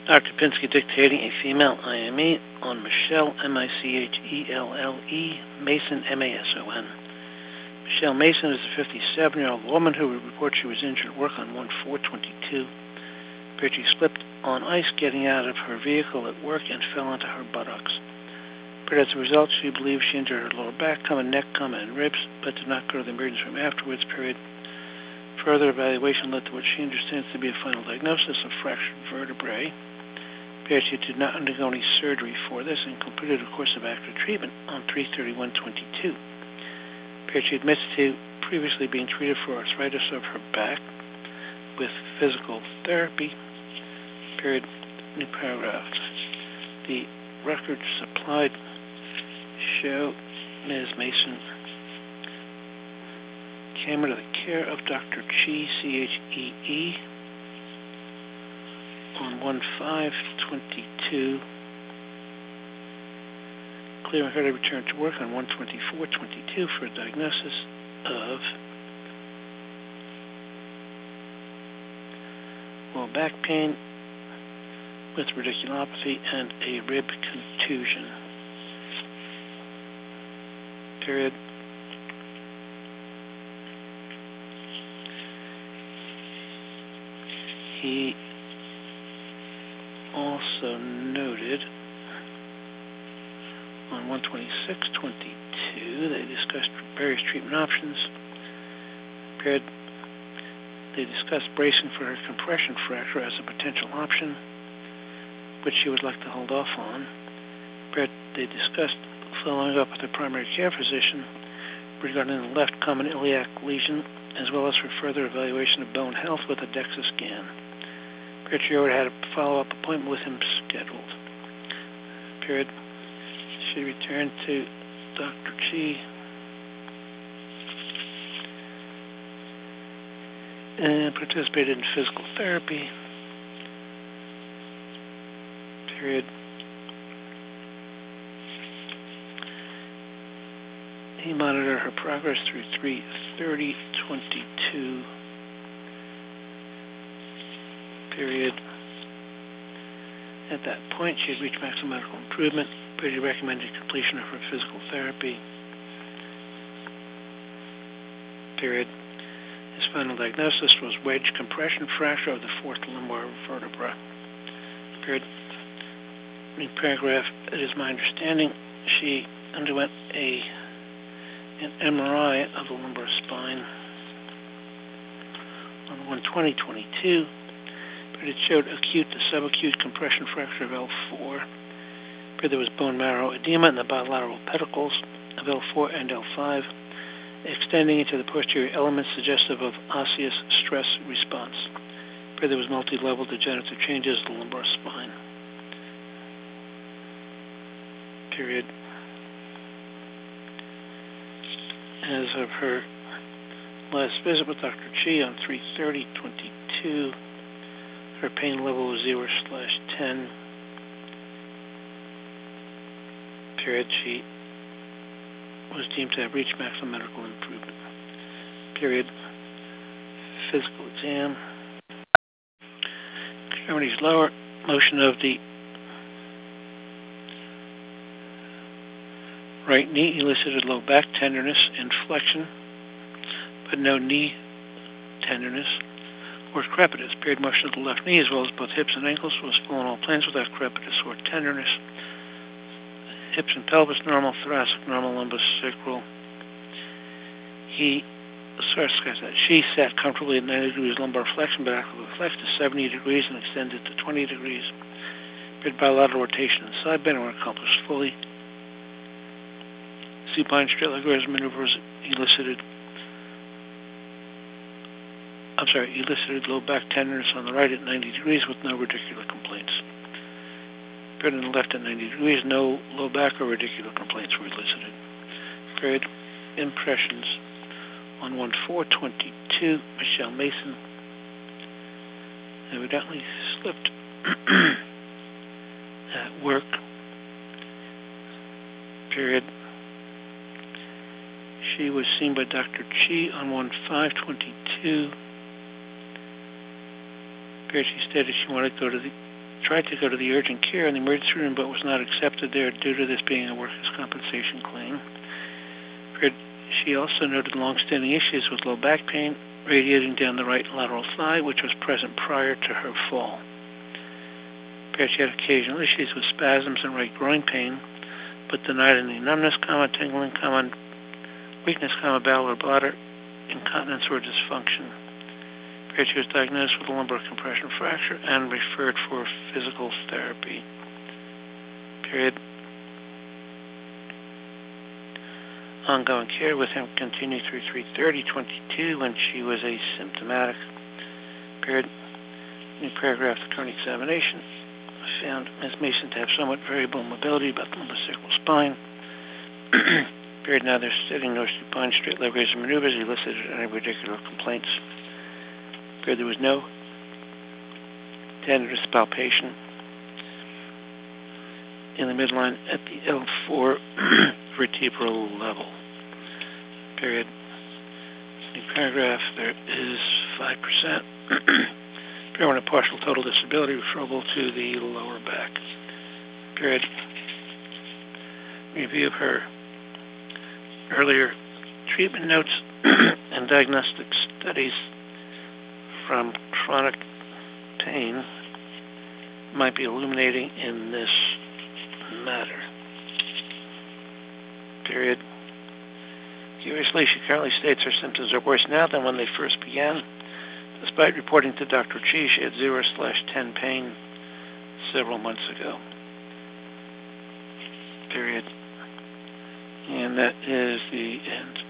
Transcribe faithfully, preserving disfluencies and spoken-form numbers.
Doctor Pinsky dictating a female I M E on Michelle, M I C H E L L E, Mason, M A S O N. Michelle Mason is a fifty-seven-year-old woman who would report she was injured at work on one four twenty-two. Appeared she slipped on ice getting out of her vehicle at work and fell onto her buttocks. But as a result, she believes she injured her lower back, common neck, common and ribs, but did not go to the emergency room afterwards, period. Further evaluation led to what she understands to be a final diagnosis of fractured vertebrae. Appeared she did not undergo any surgery for this and completed a course of active treatment on three thirty-one twenty-two. Appeared she admits to previously being treated for arthritis of her back with physical therapy. Period. New paragraph. The records supplied show Miz Mason came under the care of Doctor Chi, C H E E, on one five twenty-two, clearing her to return to work on one twenty-four twenty-two for a diagnosis of lower back pain with radiculopathy and a rib contusion. Period. He also noted on one twenty-six twenty-two they discussed various treatment options. Period. They discussed bracing for her compression fracture as a potential option, which she would like to hold off on. Period. They discussed following up with her primary care physician regarding the left common iliac lesion, as well as for further evaluation of bone health with a DEXA scan. Period. She already had a follow-up appointment with him scheduled. Period. She returned to Doctor Chi and participated in physical therapy. Period. He monitored her progress through three thirty twenty-two. Period. At that point, she had reached maximum medical improvement, but he recommended completion of her physical therapy. Period. His final diagnosis was wedge compression fracture of the fourth lumbar vertebra. Period. In paragraph, it is my understanding she underwent a an M R I of the lumbar spine on one twenty twenty-two, but it showed acute to subacute compression fracture of L four. But there was bone marrow edema in the bilateral pedicles of L four and L five, extending into the posterior elements suggestive of osseous stress response. But there was multi-level degenerative changes in the lumbar spine. Period. As of her last visit with Doctor Chi on three thirty twenty-two, her pain level was zero slash ten. Period. She was deemed to have reached maximum medical improvement. Period. Physical exam. Extremities lower. Motion of the right knee elicited low back tenderness and flexion, but no knee tenderness or crepitus. Period. Motion of the left knee as well as both hips and ankles was full on all planes without crepitus or tenderness. Hips and pelvis normal, thoracic normal, lumbosacral. He, sorry, that. She sat comfortably at ninety degrees lumbar flexion, but actively flexed to seventy degrees and extended to twenty degrees. Period. Bilateral rotation and side bend were accomplished fully. Supine straight leg raise maneuvers elicited, I'm sorry, elicited low back tenderness on the right at ninety degrees with no radicular complaints. Period. On the left at ninety degrees, no low back or radicular complaints were elicited. Period. Impressions on one four twenty-two, Michelle Mason evidently slipped at work. Period. She was seen by Doctor Chi on one five twenty-two. Period. She stated she wanted to go to the tried to go to the urgent care in the emergency room but was not accepted there due to this being a workers' compensation claim. She also noted long-standing issues with low back pain radiating down the right lateral thigh, which was present prior to her fall. She had occasional issues with spasms and right groin pain, but denied any numbness, comma, tingling, comma, weakness, comma, bowel or bladder, incontinence or dysfunction. She was diagnosed with a lumbar compression fracture and referred for physical therapy. Period. Ongoing care with him continued through three thirty twenty-two when she was asymptomatic. Period. New paragraph, the current examination found Miz Mason to have somewhat variable mobility about the lumbosacral spine. Period. Now they're sitting nor supine, straight leg raiser maneuvers elicited any radicular complaints. Period. There was no tenderness palpation in the midline at the L four vertebral level. Period. New paragraph, there is five percent. Period. A partial total disability referable to the lower back. Period. Review of her earlier treatment notes and diagnostic studies from chronic pain might be illuminating in this matter. Period. Curiously, she currently states her symptoms are worse now than when they first began. Despite reporting to Doctor Chi, she had zero slash ten pain several months ago. Period. And that is the end.